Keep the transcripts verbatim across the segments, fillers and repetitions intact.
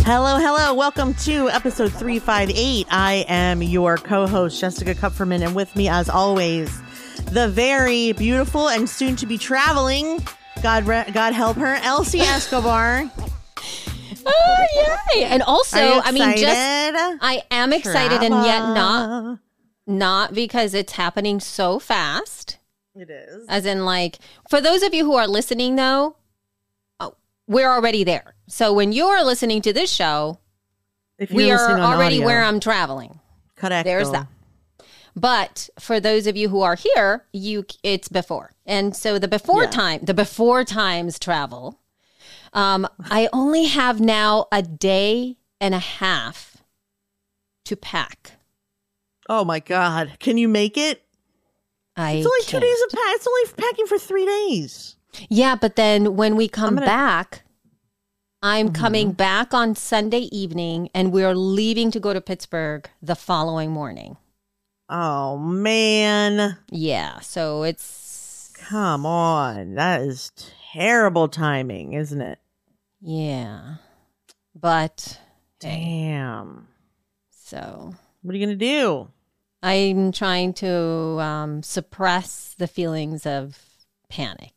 Hello, hello. Welcome to episode three fifty-eight. I am your co-host, Jessica Kupferman, and with me, as always, the very beautiful and soon to be traveling, God, re- God help her, Elsie Escobar. Oh, yay. And also, I mean, just, I am excited Travel. and yet not, not because it's happening so fast. It is. As in, like, for those of you who are listening, though, oh, we're already there. So when you're listening to this show, If you're we are listening on already audio. where I'm traveling. Correct. There's that. But for those of you who are here, you it's before. And so the before Yeah. time, the before times travel, um, I only have now a day and a half to pack. Oh my God. Can you make it? I It's only can't. two days of pack. It's only packing for three days. Yeah, but then when we come gonna- back, I'm Mm-hmm. coming back on Sunday evening and we're leaving to go to Pittsburgh the following morning. Oh man. Yeah, so it's Come on. That is terrible timing, isn't it? yeah. But hey, Damn. so What are you going to do? I'm trying to um, suppress the feelings of panic.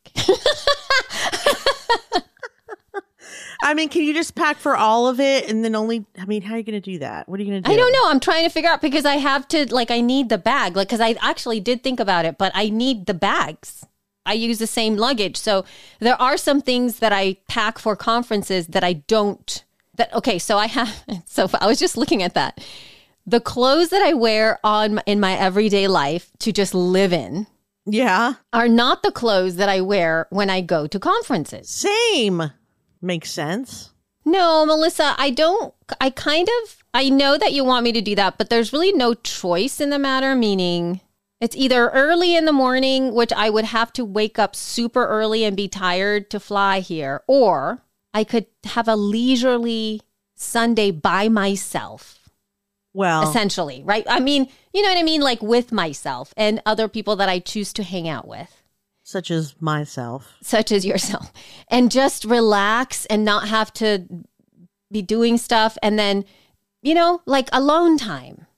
I mean, can you just pack for all of it and then only, I mean, how are you going to do that? What are you going to do? I don't know. I'm trying to figure out because I have to, like, I need the bag. Like, because I actually did think about it, but I need the bags. I use the same luggage. So there are some things that I pack for conferences that I don't, that, okay, so I have, so I was just looking at that. The clothes that I wear on in my everyday life to just live in Yeah. are not the clothes that I wear when I go to conferences. Same. Makes sense. No, Melissa, I don't, I kind of, I know that you want me to do that, but there's really no choice in the matter, meaning it's either early in the morning, which I would have to wake up super early and be tired to fly here, or I could have a leisurely Sunday by myself, Well, essentially, right? I mean, you know what I mean? Like with myself and other people that I choose to hang out with. such as myself. Such as yourself, and just relax and not have to be doing stuff. And then, you know, like alone time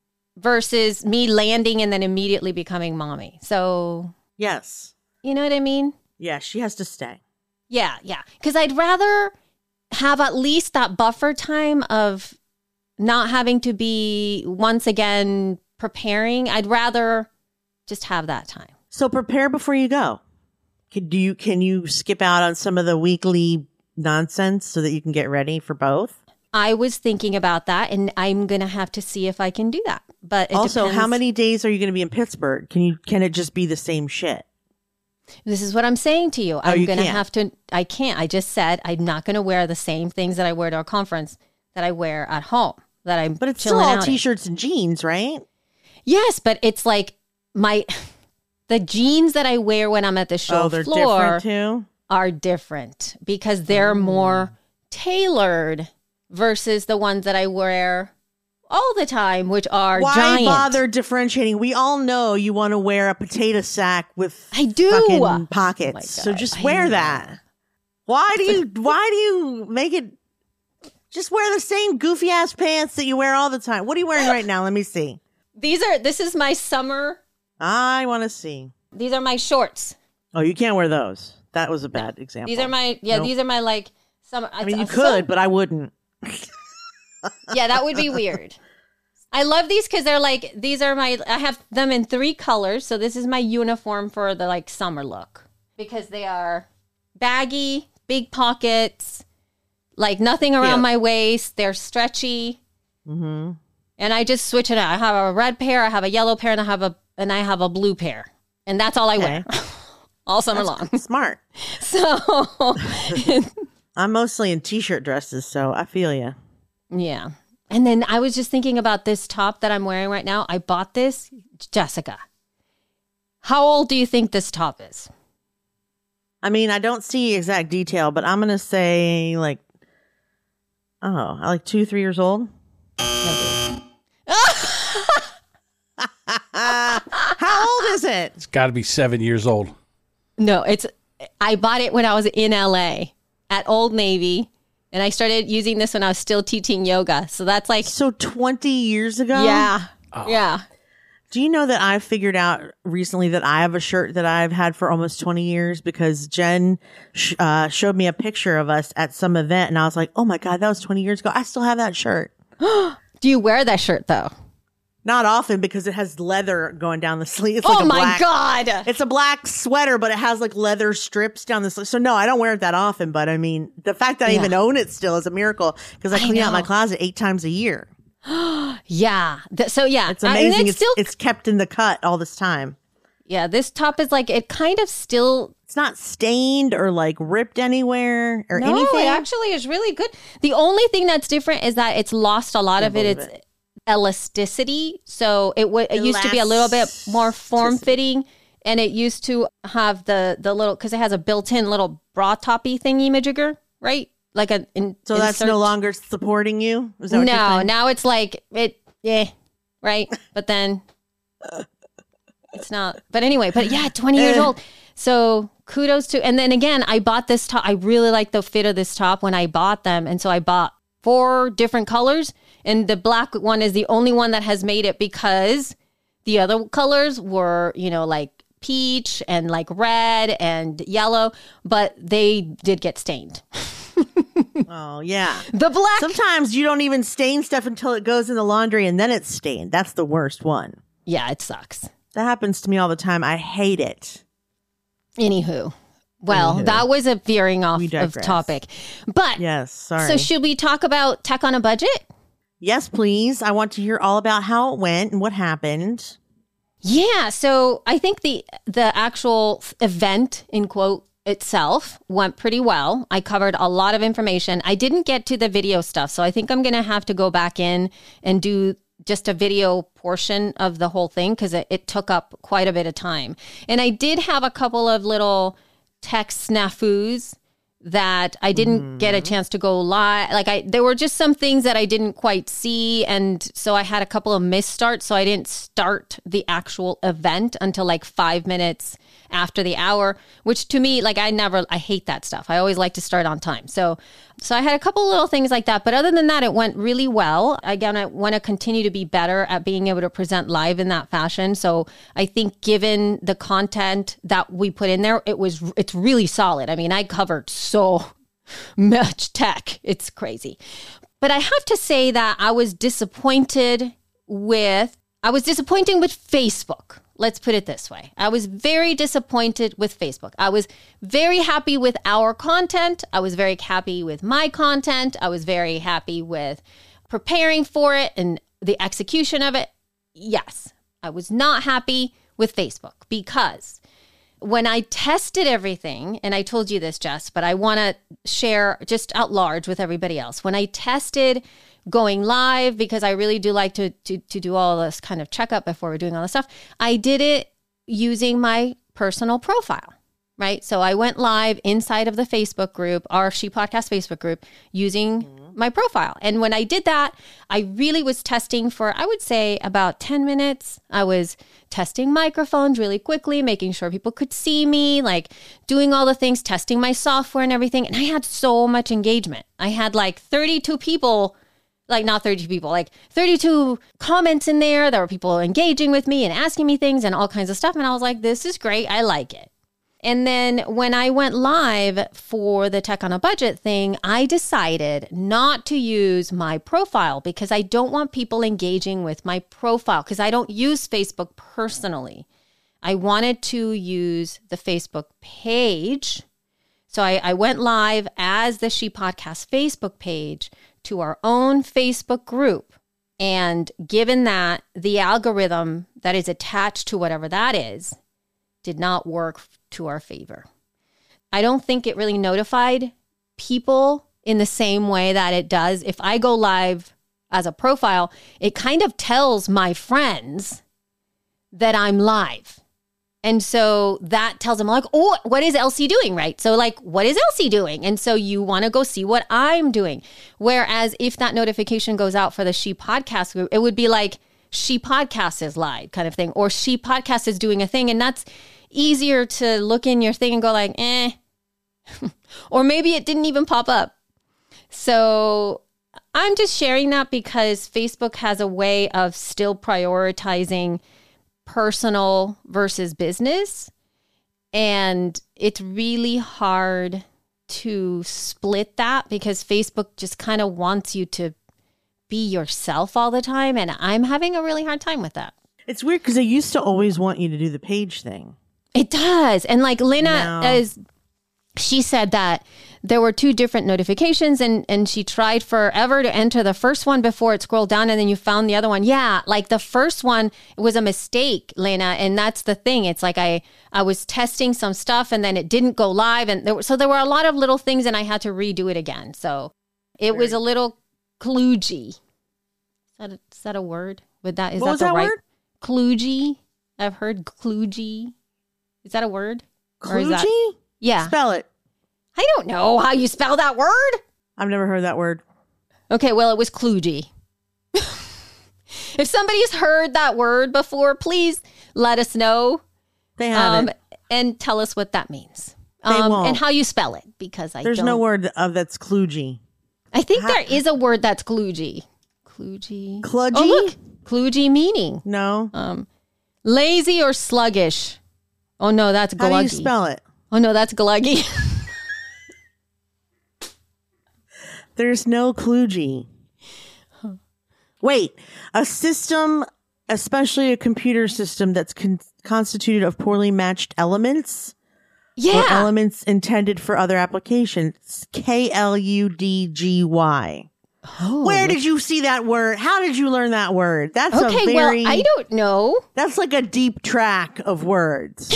versus me landing and then immediately becoming mommy. So, Yes. you know what I mean? Yeah, she has to stay. Yeah, yeah. Because I'd rather have at least that buffer time of not having to be once again preparing. I'd rather just have that time. So prepare before you go. Can do you can you skip out on some of the weekly nonsense so that you can get ready for both? I was thinking about that, and I'm going to have to see if I can do that. But it Also, depends. how many days are you going to be in Pittsburgh? Can you can it just be the same shit? This is what I'm saying to you. I'm you going to can't. have to, I can't. I just said I'm not going to wear the same things that I wear to a conference that I wear at home, that I'm But it's still chilling all out in. t-shirts and jeans, right? Yes, but it's like my, the jeans that I wear when I'm at the show Oh, they're floor different too. are different because they're more tailored versus the ones that I wear all the time, which are Why giant. bother differentiating? We all know you want to wear a potato sack with I do. fucking pockets. Oh my so God, just I wear know. that. Why do you why do you make it just wear the same goofy ass pants that you wear all the time? What are you wearing right now? Let me see. These are, this is my summer, I want to see. these are my shorts. Oh, you can't wear those. That was a bad example. These are my, yeah, Nope. these are my like summer. I mean, you could, but I wouldn't. Yeah, that would be weird. I love these because they're like, these are my, I have them in three colors. So this is my uniform for the like summer look because they are baggy, big pockets, like nothing around Yeah. my waist. They're stretchy. Mm-hmm. And I just switch it out. I have a red pair, I have a yellow pair, and I have a, and I have a blue pair. And that's all I wear all summer long. Smart. So, I'm mostly in t-shirt dresses, so I feel you. yeah. And then I was just thinking about this top that I'm wearing right now. I bought this, Jessica. How old do you think this top is? I mean, I don't see exact detail, but I'm going to say like, oh, I like two, three years old. How old is it? It's got to be seven years old. No, it's, I bought it when I was in L A at Old Navy. And I started using this when I was still teaching yoga. So that's like... So twenty years ago? Yeah. Oh. Yeah. Do you know that I figured out recently that I have a shirt that I've had for almost twenty years because Jen sh- uh, showed me a picture of us at some event and I was like, oh my God, that was twenty years ago. I still have that shirt. Do you wear that shirt though? Not often because it has leather going down the sleeve. It's Oh like a my black, God. It's a black sweater, but it has like leather strips down the sleeve. So no, I don't wear it that often. But I mean, the fact that I Yeah. even own it still is a miracle because I I clean out my know. closet eight times a year. Yeah. Th- so yeah. It's I mean, amazing. it's it's, still... it's kept in the cut all this time. Yeah. This top is like, it kind of still... It's not stained or like ripped anywhere or No, anything. it actually is really good. The only thing that's different is that it's lost a lot of it. believe It's it. elasticity. So it w- it used to be a little bit more form fitting, and it used to have the the little because it has a built in little bra toppy thingy majigger, right? Like a in, So that's insert. no longer supporting you? Is that what you're No, saying? now it's like it, yeah, right. But then it's not. But anyway, but yeah, twenty years Eh. old. So kudos to. And then again, I bought this top. I really like the fit of this top when I bought them, and so I bought four different colors, and the black one is the only one that has made it because the other colors were, you know, like peach and like red and yellow, but they did get stained. Oh, yeah. The black. Sometimes you don't even stain stuff until it goes in the laundry and then it's stained. That's the worst one. Yeah, it sucks. That happens to me all the time. I hate it. Anywho, well, Anywho. that was a veering off We of digress. topic. But Yes, sorry. so should we talk about tech on a budget? Yes, please. I want to hear all about how it went and what happened. Yeah, so I think the the actual event in quote itself went pretty well. I covered a lot of information. I didn't get to the video stuff, so I think I'm going to have to go back in and do just a video portion of the whole thing because it, it took up quite a bit of time. And I did have a couple of little tech snafus that I didn't get a chance to go live. Like I, there were just some things that I didn't quite see. And so I had a couple of misstarts. So I didn't start the actual event until like five minutes after the hour, which to me, like I never, I hate that stuff. I always like to start on time. So, so I had a couple little things like that. But other than that, it went really well. Again, I want to continue to be better at being able to present live in that fashion. So I think given the content that we put in there, it was, it's really solid. I mean, I covered so much tech. It's crazy. But I have to say that I was disappointed with, I was disappointed with Facebook. Let's put it this way. I was very disappointed with Facebook. I was very happy with our content. I was very happy with my content. I was very happy with preparing for it and the execution of it. Yes, I was not happy with Facebook because when I tested everything, and I told you this, Jess, but I want to share just out large with everybody else. When I tested going live, because I really do like to, to, to do all this kind of checkup before we're doing all this stuff, I did it using my personal profile, right? So I went live inside of the Facebook group, our She Podcast Facebook group, using mm-hmm. my profile. And when I did that, I really was testing for, I would say, about ten minutes. I was testing microphones really quickly, making sure people could see me, like doing all the things, testing my software and everything. And I had so much engagement. I had like thirty-two people, like not thirty-two people, like thirty-two comments in there. There were people engaging with me and asking me things and all kinds of stuff. And I was like, this is great. I like it. And then when I went live for the Tech on a Budget thing, I decided not to use my profile because I don't want people engaging with my profile because I don't use Facebook personally. I wanted to use the Facebook page. So I, I went live as the She Podcast Facebook page to our own Facebook group. And given that the algorithm that is attached to whatever that is did not work to our favor. I don't think it really notified people in the same way that it does. If I go live as a profile, it kind of tells my friends that I'm live. And so that tells them like, oh, what is Elsie doing, right? So like, what is Elsie doing? And so you want to go see what I'm doing. Whereas if that notification goes out for the She Podcast group, it would be like, She Podcast is live kind of thing, or She Podcast is doing a thing. And that's easier to look in your thing and go like, eh. Or maybe it didn't even pop up. So I'm just sharing that because Facebook has a way of still prioritizing personal versus business. And it's really hard to split that because Facebook just kind of wants you to be yourself all the time. And I'm having a really hard time with that. It's weird because they used to always want you to do the page thing. It does. And like Lena No. is, she said that there were two different notifications and, and she tried forever to enter the first one before it scrolled down and then you found the other one. Yeah, like the first one was a mistake, Lena. And that's the thing. It's like I, I was testing some stuff and then it didn't go live. And there were, so there were a lot of little things and I had to redo it again. So it was a little kludgy. Is that a, is that a word? Would that, is What that was the that right? word? Kludgy. I've heard kludgy. Is that a word? Or is that- Kludgy? yeah. Spell it. I don't know how you spell that word. I've never heard that word. Okay, well, it was kludgy. If somebody's heard that word before, please let us know. They haven't. Um, and tell us what that means. They Um, won't. and how you spell it, because I There's don't. no word of that's kludgy. I think How- there is a word that's kludgy. Kludgy. Kludgy? Oh, look. Kludgy meaning. No. Um, lazy or sluggish. Oh, no, that's gluggy. How do you spell it? Oh, no, that's gluggy. There's no kludgy. Wait, a system, especially a computer system that's con- constituted of poorly matched elements Yeah. or elements intended for other applications. K L U D G Y. Oh, Where did you see that word? How did you learn that word? That's Okay, a very, well, I don't know. that's like a deep track of words.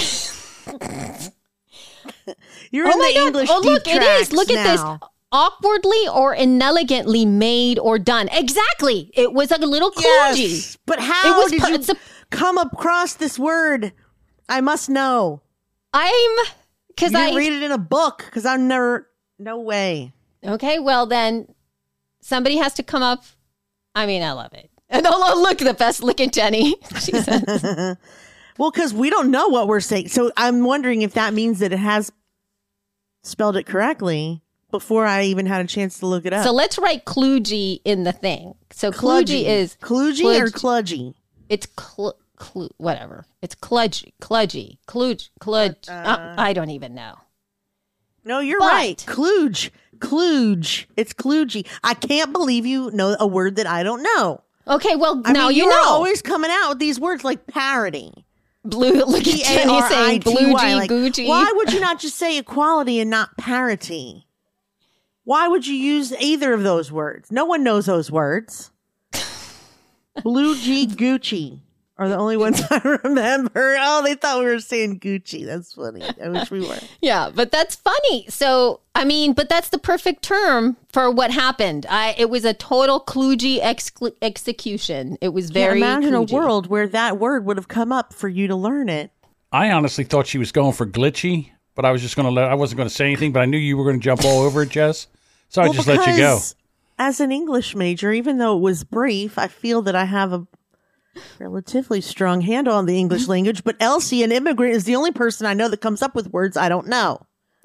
You're Oh in my the God. English Oh, deep look, it tracks is. Look at this. now. Awkwardly or inelegantly made or done. Exactly. It was a little kludgy. Yes, but how It was did per- you it's a- come across this word? I must know. I'm, because You I, didn't read it in a book because I've never, no way. okay, well then somebody has to come up. I mean, I love it. And oh, oh, look, the best looking Jenny. She says, Well, because we don't know what we're saying. So I'm wondering if that means that it has spelled it correctly before I even had a chance to look it up. so let's write kludgy in the thing. So kludgy is, kludgy or kludgy. kludgy? it's cl, cl, whatever. It's kludgy, kludgy, kludge, kludge. Uh, I don't even know. No, you're But- right. Kludge. Kludge. It's kludgy. I can't believe you know a word that I don't know. Okay, well, I now mean, you you know. are always coming out with these words like parody. Blue, look at Jenny saying P A R I T Y, bludgy, like, Gucci. why would you not just say equality and not parity? Why would you use either of those words? No one knows those words. Blue G Gucci are the only ones I remember. Oh, they thought we were saying Gucci. That's funny. I wish we were. Yeah, but that's funny. So, I mean, but that's the perfect term for what happened. I It was a total kludgy ex- execution. It was very Can't imagine kludgy. a world where that word would have come up for you to learn it. I honestly thought she was going for glitchy, but I was just going to let, I wasn't going to say anything, but I knew you were going to jump all over it, Jess. So I Well, just let you go. because As an English major, even though it was brief, I feel that I have a relatively strong handle on the English language. But Elsie, an immigrant, is the only person I know that comes up with words I don't know.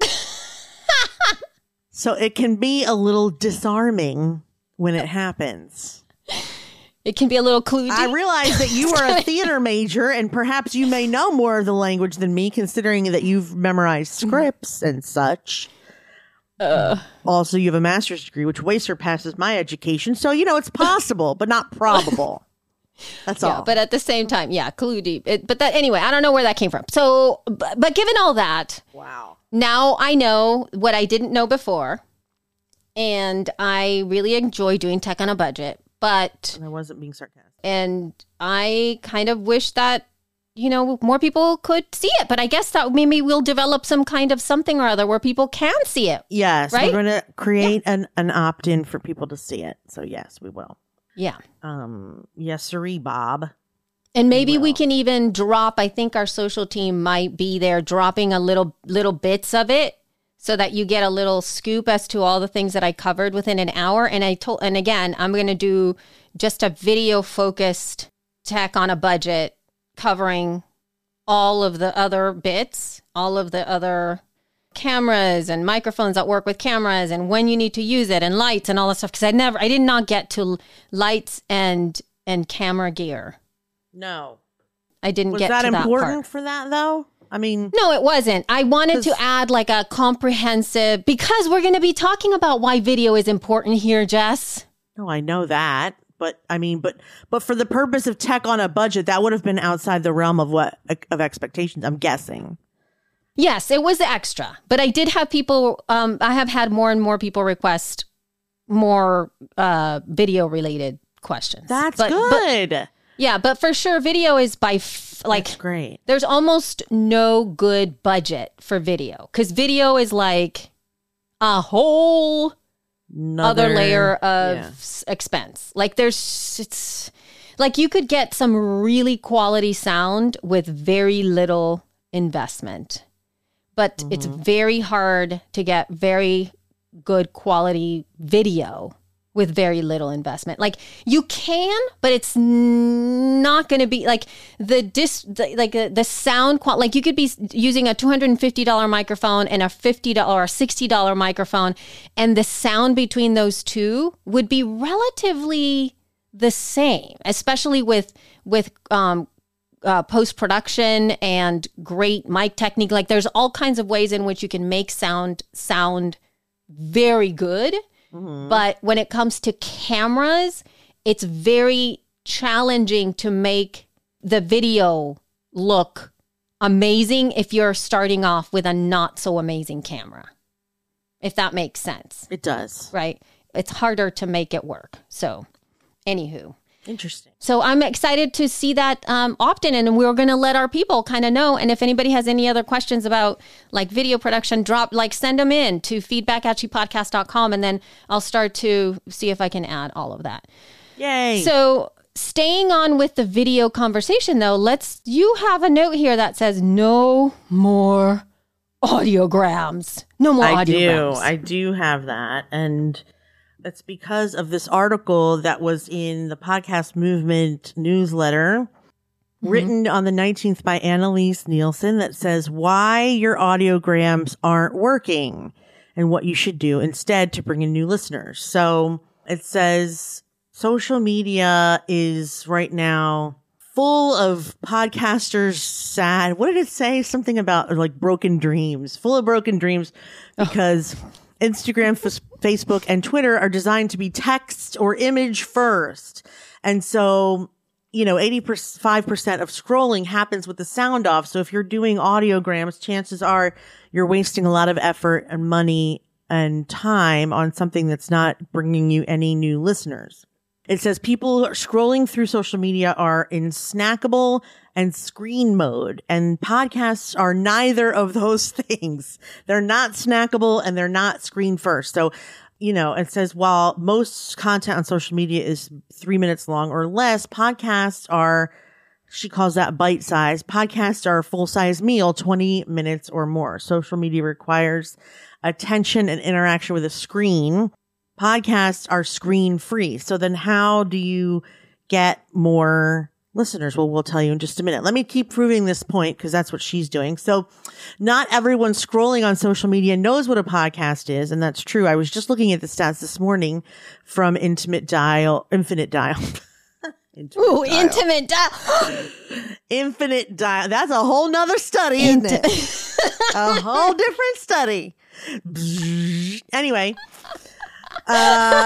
So it can be a little disarming when it happens. It can be a little kludgy. I realize that you are a theater major and perhaps you may know more of the language than me, considering that you've memorized scripts and such. Uh, Also, you have a master's degree, which way surpasses my education. So, you know, it's possible, but not probable. That's yeah, all. but at the same time, yeah, kludgy. It, but that anyway, I don't know where that came from. So, but, but given all that, wow. now I know what I didn't know before, and I really enjoy doing tech on a budget. But And I wasn't being sarcastic. and I kind of wish that, you know, more people could see it. But I guess that maybe we'll develop some kind of something or other where people can see it. Yes, Right? we're going to create an, an opt-in for people to see it. So, yes, we will. Yeah. Um, yes, sirree, Bob. And maybe we Well. can even drop, I think our social team might be there dropping a little little bits of it so that you get a little scoop as to all the things that I covered within an hour. And I told, and again, I'm going to do just a video focused tech on a budget covering all of the other bits, all of the other cameras and microphones that work with cameras and when you need to use it and lights and all that stuff. Because I never, I did not get to lights and and camera gear. No. I didn't Was get that to that important part. for that, though? I mean... No, it wasn't. I wanted to add like a comprehensive... Because we're going to be talking about why video is important here, Jess. No, I know that. But, I mean, but but for the purpose of tech on a budget, that would have been outside the realm of what of expectations, I'm guessing. Yes, it was extra. But I did have people... Um, I have had more and more people request more uh, video-related questions. That's but, good. But, yeah, but for sure, video is by... F- like That's great. There's almost no good budget for video because video is like a whole Another, other layer of yeah. s- expense. Like there's, it's like you could get some really quality sound with very little investment, but mm-hmm. it's very hard to get very good quality video with very little investment. Like you can, but it's n- not going to be like the dis, the, like the, the sound quality. Like you could be using a two hundred fifty dollars microphone and a fifty dollars or a sixty dollars microphone, and the sound between those two would be relatively the same, especially with with um, uh, post production and great mic technique. Like there's all kinds of ways in which you can make sound sound very good. Mm-hmm. But when it comes to cameras, it's very challenging to make the video look amazing if you're starting off with a not so amazing camera. If that makes sense. It does. Right? It's harder to make it work. So, anywho. Interesting. So I'm excited to see that um, opt-in, and we're going to let our people kind of know. And if anybody has any other questions about like video production, drop like send them in to feedback at cheappodcast dot com, and then I'll start to see if I can add all of that. Yay! So staying on with the video conversation, though, let's. You have a note here that says no more audiograms. No more I audiograms. do. I do have that, and. It's because of this article that was in the Podcast Movement newsletter, mm-hmm. written on the nineteenth by Annalise Nielsen, that says why your audiograms aren't working and what you should do instead to bring in new listeners. So it says social media is right now full of podcasters sad. What did it say? Something about like broken dreams, full of broken dreams because... Oh. Instagram, f- Facebook, and Twitter are designed to be text or image first. And so, you know, eighty-five percent of scrolling happens with the sound off. So if you're doing audiograms, chances are you're wasting a lot of effort and money and time on something that's not bringing you any new listeners. It says people scrolling through social media are in snackable and screen mode, and podcasts are neither of those things. They're not snackable and they're not screen first. So, you know, it says while most content on social media is three minutes long or less, podcasts are, she calls that bite size. Podcasts are a full size meal, twenty minutes or more. Social media requires attention and interaction with a screen. Podcasts are screen free. So then how do you get more listeners? Well, we'll tell you in just a minute. Let me keep proving this point because that's what she's doing. So not everyone scrolling on social media knows what a podcast is. And that's true. I was just looking at the stats this morning from Intimate Dial, Infinite Dial. Intimate Ooh, dial. Intimate Dial. Infinite Dial. That's a whole nother study, isn't Inti- it? A whole different study. Anyway. Uh,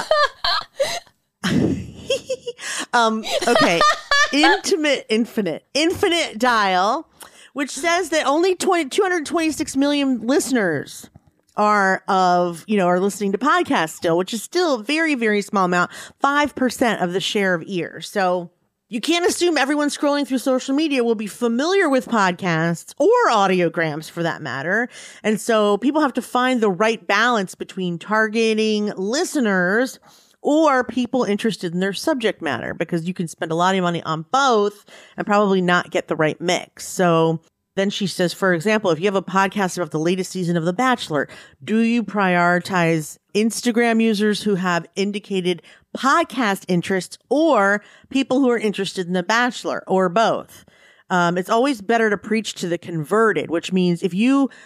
um, okay. Intimate, infinite, infinite dial, which says that only twenty, two hundred twenty-six million listeners are of, you know, are listening to podcasts still, which is still a very, very small amount, five percent of the share of ears. So you can't assume everyone scrolling through social media will be familiar with podcasts or audiograms for that matter. And so people have to find the right balance between targeting listeners or people interested in their subject matter, because you can spend a lot of money on both and probably not get the right mix. So then she says, for example, if you have a podcast about the latest season of The Bachelor, do you prioritize Instagram users who have indicated podcast interests or people who are interested in The Bachelor, or both? Um, it's always better to preach to the converted, which means if you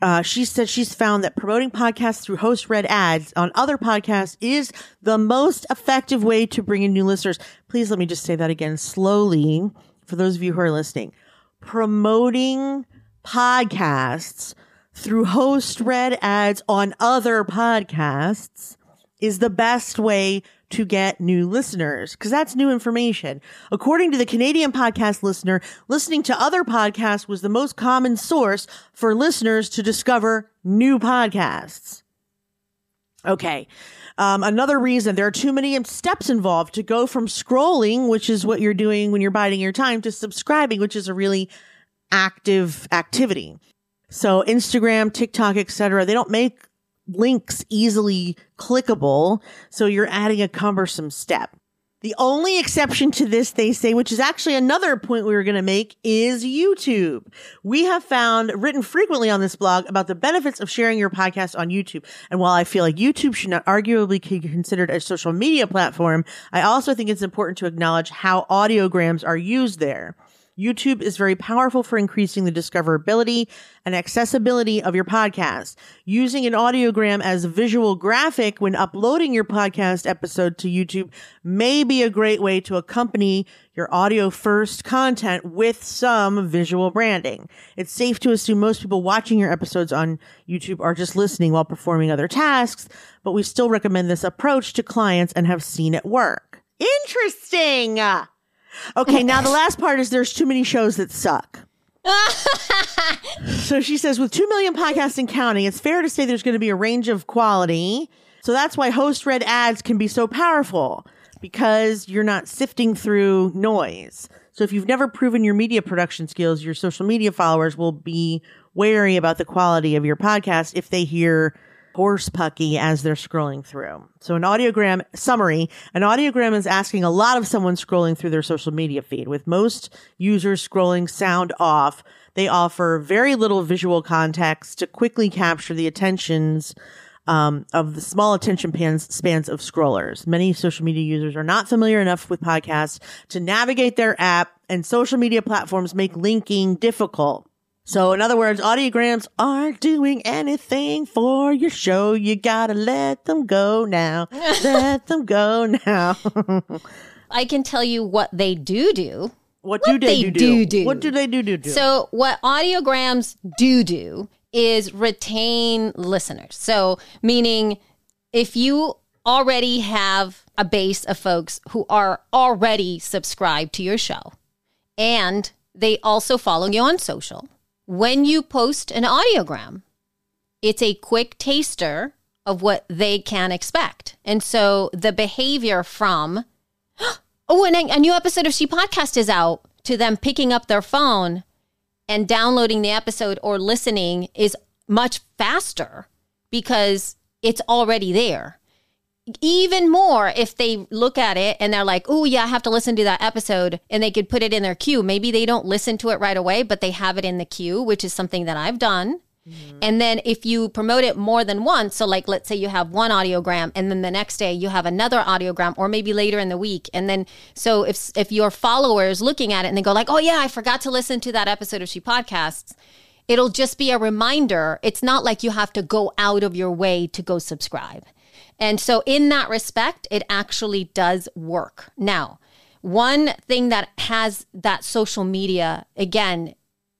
Uh, she said she's found that promoting podcasts through host-read ads on other podcasts is the most effective way to bring in new listeners. Please let me just say that again slowly for those of you who are listening. Promoting podcasts through host-read ads on other podcasts is the best way to get new listeners, because that's new information. According to the Canadian podcast listener, listening to other podcasts was the most common source for listeners to discover new podcasts. Okay. Um, another reason, there are too many steps involved to go from scrolling, which is what you're doing when you're biding your time, to subscribing, which is a really active activity. So Instagram, TikTok, et cetera, they don't make links easily clickable, so you're adding a cumbersome step. The only exception to this, they say, which is actually another point we were going to make, is YouTube. We have found, written frequently on this blog, about the benefits of sharing your podcast on YouTube. And while I feel like YouTube should not arguably be considered a social media platform, I also think it's important to acknowledge how audiograms are used there. YouTube is very powerful for increasing the discoverability and accessibility of your podcast. Using an audiogram as a visual graphic when uploading your podcast episode to YouTube may be a great way to accompany your audio first content with some visual branding. It's safe to assume most people watching your episodes on YouTube are just listening while performing other tasks, but we still recommend this approach to clients and have seen it work. Interesting. Okay, now the last part is there's too many shows that suck. So she says, with two million podcasts and counting, it's fair to say there's going to be a range of quality. So that's why host-read ads can be so powerful, because you're not sifting through noise. So if you've never proven your media production skills, your social media followers will be wary about the quality of your podcast if they hear horse pucky as they're scrolling through. So an audiogram summary, an audiogram is asking a lot of someone scrolling through their social media feed. With most users scrolling sound off, they offer very little visual context to quickly capture the attentions um, of the small attention pans, spans of scrollers. Many social media users are not familiar enough with podcasts to navigate their app, and social media platforms make linking difficult. So in other words, audiograms aren't doing anything for your show. You gotta let them go now. Let them go now. I can tell you what they do do. What, what do they, they do, do do? What do they do do do? So what audiograms do do is retain listeners. So meaning if you already have a base of folks who are already subscribed to your show and they also follow you on social, when you post an audiogram, it's a quick taster of what they can expect. And so the behavior from, oh, and a new episode of She Podcast is out, to them picking up their phone and downloading the episode or listening is much faster because it's already there. Even more if they look at it and they're like, oh, yeah, I have to listen to that episode, and they could put it in their queue. Maybe they don't listen to it right away, but they have it in the queue, which is something that I've done. Mm-hmm. And then if you promote it more than once, so like, let's say you have one audiogram and then the next day you have another audiogram, or maybe later in the week. And then, so if, if your followers looking at it and they go like, oh yeah, I forgot to listen to that episode of She Podcasts, it'll just be a reminder. It's not like you have to go out of your way to go subscribe. And so in that respect, it actually does work. Now, one thing that has that social media, again,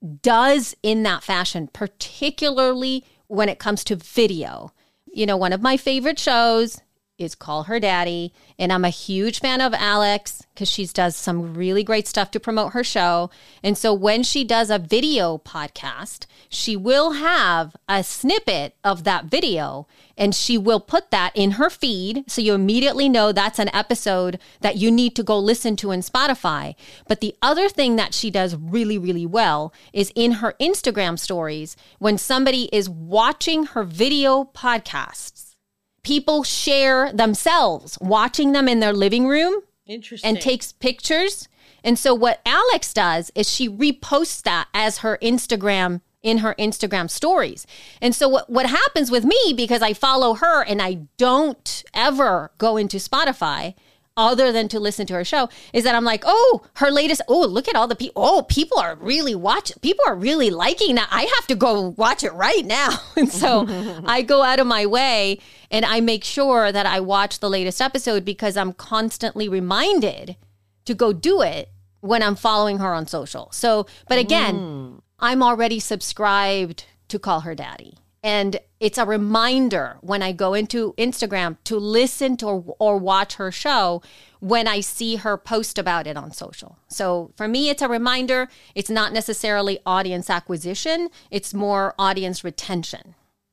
does in that fashion, particularly when it comes to video. You know, one of my favorite shows is Call Her Daddy, and I'm a huge fan of Alex because she does some really great stuff to promote her show. And so when she does a video podcast, she will have a snippet of that video and she will put that in her feed. So you immediately know that's an episode that you need to go listen to in Spotify. But the other thing that she does really, really well is in her Instagram stories, when somebody is watching her video podcasts, people share themselves watching them in their living room. Interesting. And takes pictures. And so what Alex does is she reposts that as her Instagram, in her Instagram stories. And so what, what happens with me, because I follow her and I don't ever go into Spotify, other than to listen to her show, is that I'm like, oh, her latest, oh, look at all the people. Oh, people are really watching. People are really liking that. I have to go watch it right now. And so I go out of my way and I make sure that I watch the latest episode because I'm constantly reminded to go do it when I'm following her on social. So, but again, mm. I'm already subscribed to Call Her Daddy. And it's a reminder when I go into Instagram to listen to or, or watch her show when I see her post about it on social. So for me, it's a reminder. It's not necessarily audience acquisition. It's more audience retention.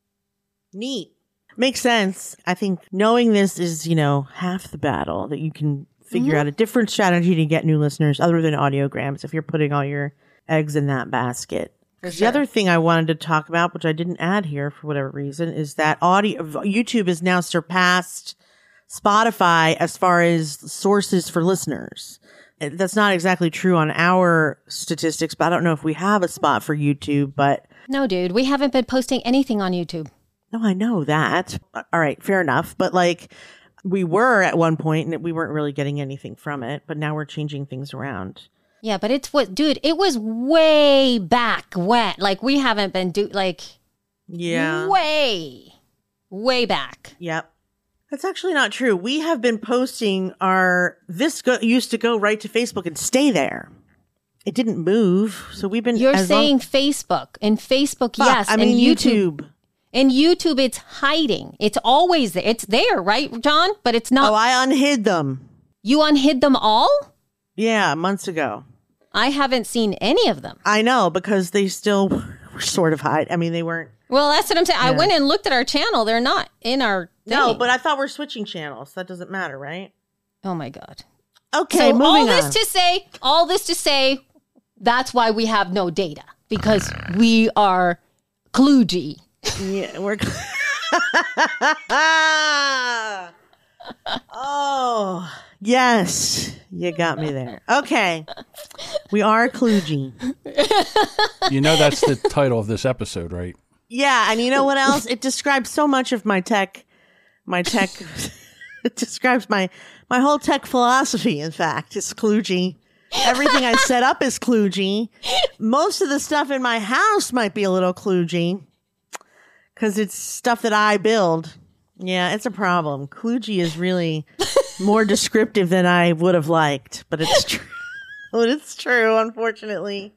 Neat. Makes sense. I think knowing this is, you know, half the battle, that you can figure mm-hmm. out a different strategy to get new listeners other than audiograms if you're putting all your eggs in that basket. Sure. The other thing I wanted to talk about, which I didn't add here for whatever reason, is that audio YouTube has now surpassed Spotify as far as sources for listeners. That's not exactly true on our statistics, but I don't know if we have a spot for YouTube, but... No, dude, we haven't been posting anything on YouTube. No, I know that. All right, fair enough. But like, we were at one point and we weren't really getting anything from it, but now we're changing things around. Yeah, but it's what, dude, it was way back when. Like, we haven't been do like, yeah, way, way back. Yep. That's actually not true. We have been posting our, this go, used to go right to Facebook and stay there. It didn't move. So we've been. You're saying long, Facebook and Facebook, fuck, yes. I mean, and YouTube. YouTube. And YouTube, it's hiding. It's always there. It's there, right, John? But it's not. Oh, I unhid them. You unhid them all? Yeah, months ago. I haven't seen any of them. I know, because they still were sort of hide. I mean, they weren't. Well, that's what I'm saying. Yeah. I went and looked at our channel. They're not in our thing. No, but I thought we're switching channels. That doesn't matter, right? Oh, my God. Okay, so moving all this on. to say, all this to say, that's why we have no data. Because we are kludgy. Yeah, we're... Oh, yes. You got me there. Okay. We are kludgy. You know that's the title of this episode, right? Yeah, and you know what else? It describes so much of my tech, my tech, it describes my, my whole tech philosophy, in fact. It's kludgy. Everything I set up is kludgy. Most of the stuff in my house might be a little kludgy because it's stuff that I build. Yeah, it's a problem. Kludgy is really more descriptive than I would have liked, but it's true. But it's true, unfortunately.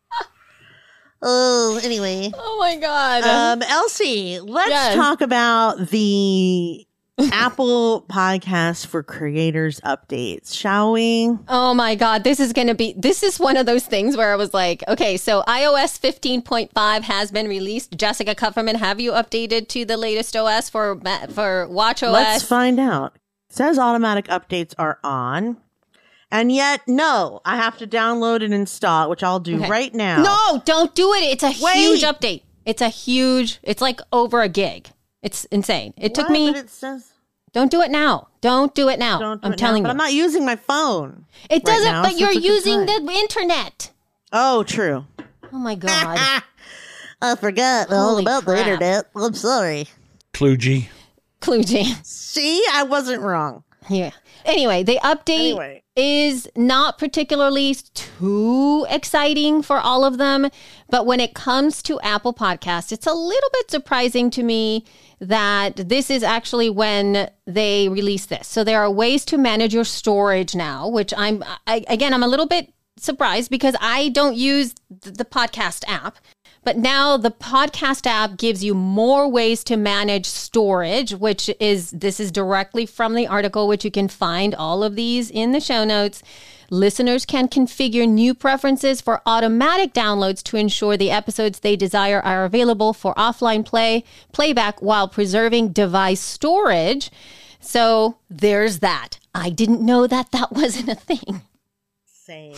Oh, anyway. Oh my God. Um, Elsie, let's yes. talk about the Apple Podcast for Creators updates, shall we? Oh my God. This is going to be, this is one of those things where I was like, okay, so i O S fifteen point five has been released. Jessica Kupferman, have you updated to the latest O S for, for WatchOS? Let's find out. It says automatic updates are on. And yet, no, I have to download and install it, which I'll do okay. right now. No, don't do it. It's a Wait. huge update. It's a huge, it's like over a gig. It's insane. It what? took me. But it says, don't do it now. Don't do it now. Don't do I'm it telling now, you. But I'm not using my phone. It right doesn't, now, but so you're using time. the internet. Oh, true. Oh my God. I forgot all Holy about crap. the internet. I'm sorry. Kludgy. Kludgy. See, I wasn't wrong. Yeah. Anyway, the update Anyway. is not particularly too exciting for all of them. But when it comes to Apple Podcasts, it's a little bit surprising to me that this is actually when they release this. So there are ways to manage your storage now, which I'm, I, again, I'm a little bit surprised because I don't use the podcast app. But now the podcast app gives you more ways to manage storage, which is, this is directly from the article, which you can find all of these in the show notes. Listeners can configure new preferences for automatic downloads to ensure the episodes they desire are available for offline play, playback while preserving device storage. So there's that. I didn't know that that wasn't a thing. Same.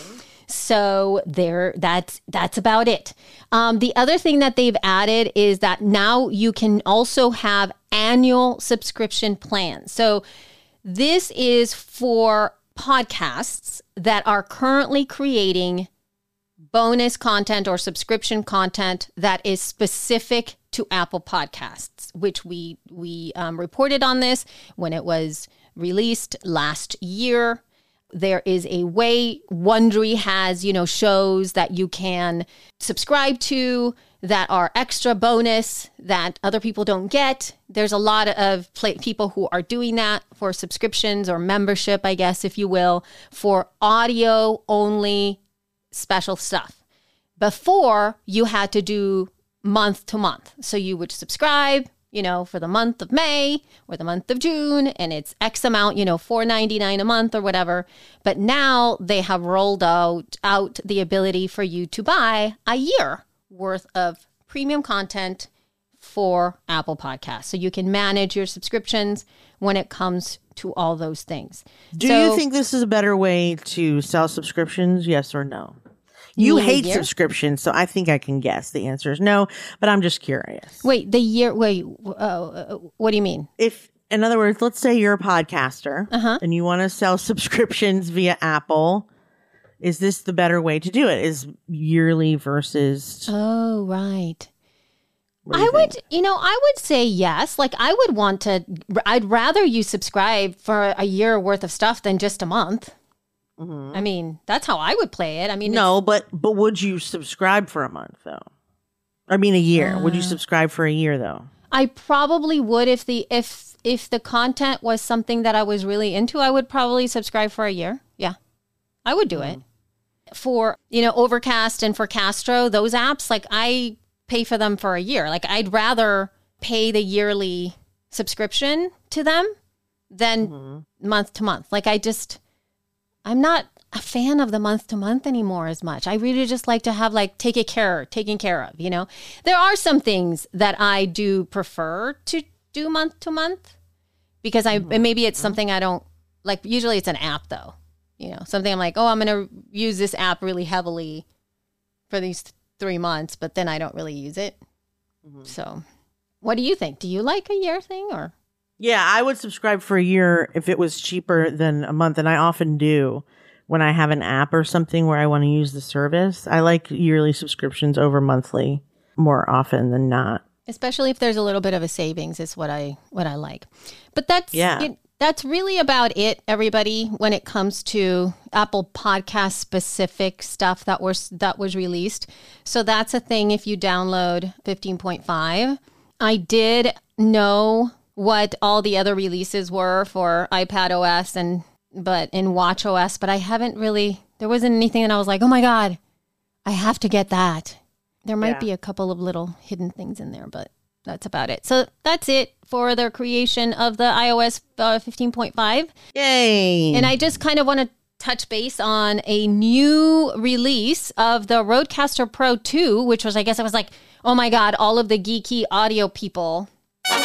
So there, that's that's about it. Um, the other thing that they've added is that now you can also have annual subscription plans. So this is for podcasts that are currently creating bonus content or subscription content that is specific to Apple Podcasts, which we we um, reported on this when it was released last year. There is a way Wondery has, you know, shows that you can subscribe to that are extra bonus that other people don't get. There's a lot of play- people who are doing that for subscriptions or membership, I guess, if you will, for audio only special stuff. Before, you had to do month to month. So you would subscribe, you know, for the month of May or the month of June, and it's X amount, you know, four ninety-nine a month or whatever. But now they have rolled out, out the ability for you to buy a year worth of premium content for Apple Podcasts. So you can manage your subscriptions when it comes to all those things. Do so, you think this is a better way to sell subscriptions? Yes or no? You mean a hate year? subscriptions, so I think I can guess the answer is no, but I'm just curious. Wait, the year, wait, uh, what do you mean? If, in other words, let's say you're a podcaster Uh-huh. and you want to sell subscriptions via Apple, is this the better way to do it? Is yearly versus... Oh, right. what do you I would, think? you know, I would say yes. Like, I would want to, I'd rather you subscribe for a year worth of stuff than just a month. I mean, that's how I would play it. I mean, No, but but would you subscribe for a month, though? I mean, a year. would you Uh. subscribe for a year, though? I probably would if the if if the content was something that I was really into. I would probably subscribe for a year. Yeah, I would do it. For, you know, Overcast and for Castro, those apps, like, I pay for them for a year. Like, I'd rather pay the yearly subscription to them than month to month. Like, I just, I'm not a fan of the month to month anymore as much. I really just like to have, like, take it care, taken care of, you know? There are some things that I do prefer to do month to month because I, and maybe it's something I don't, like, usually it's an app though, you know, something I'm like, oh, I'm going to use this app really heavily for these th- three months, but then I don't really use it. So what do you think? Do you like a year thing or? Yeah, I would subscribe for a year if it was cheaper than a month, and I often do when I have an app or something where I want to use the service. I like yearly subscriptions over monthly more often than not. Especially if there's a little bit of a savings is what I what I like. But that's Yeah. it, that's really about it, everybody, when it comes to Apple Podcast specific stuff that was that was released. So that's a thing if you download fifteen point five. I did know what all the other releases were for iPad O S and but in Watch O S, but I haven't really, there wasn't anything that I was like, oh my God, I have to get that. There might Yeah. be a couple of little hidden things in there, but that's about it. So that's it for the creation of the iOS uh, fifteen point five. Yay! And I just kind of want to touch base on a new release of the Rodecaster Pro two, which was, I guess I was like, oh my God, all of the geeky audio people who,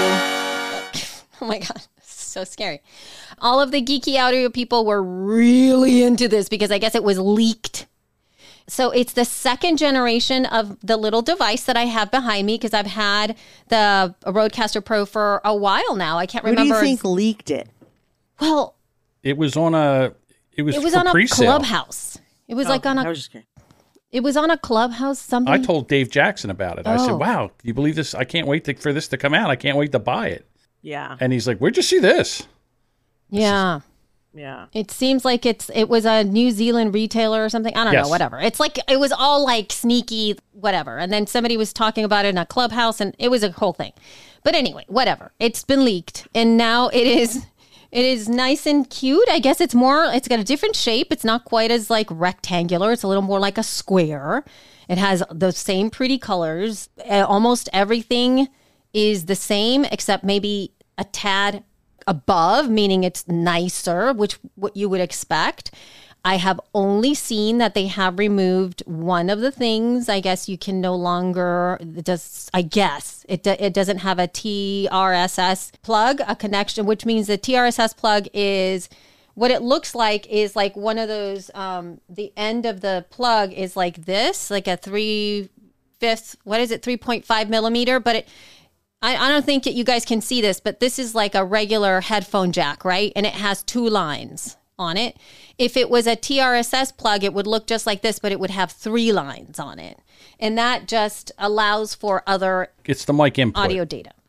oh my God, so scary. All of the geeky audio people were really into this because I guess it was leaked. So it's the second generation of the little device that I have behind me because I've had the Rodecaster Pro for a while now. I can't Who remember. do you think leaked it? Well, It was on a. It was. it was for on a pre-sale. Clubhouse. It was like Okay, on I a. was just kidding. It was on a Clubhouse something. I told Dave Jackson about it. I Oh. said, "Wow, can you believe this? I can't wait to, for this to come out. I can't wait to buy it." Yeah, And he's like, "Where'd you see this?" Yeah. yeah. It seems like it's it was a New Zealand retailer or something. I don't Yes. know, whatever. It's like it was all like sneaky, whatever. And then somebody was talking about it in a Clubhouse and it was a whole thing. But anyway, whatever. It's been leaked and now it is it is nice and cute. I guess it's more it's got a different shape. It's not quite as like rectangular. It's a little more like a square. It has the same pretty colors. Uh, almost everything is the same except maybe a tad above, meaning it's nicer, which what you would expect. I have only seen that they have removed one of the things. I guess you can no longer, it does, I guess, it, do, it doesn't have a T R S S plug, a connection, which means the T R S S plug is, what it looks like is like one of those, um, the end of the plug is like this, like a three-fifths, what is it, three point five millimeter, but it, I, I don't think that you guys can see this, but this is like a regular headphone jack, right? And it has two lines on it. If it was a T R S S plug, it would look just like this, but it would have three lines on it. And that just allows for other It's the mic input. audio data.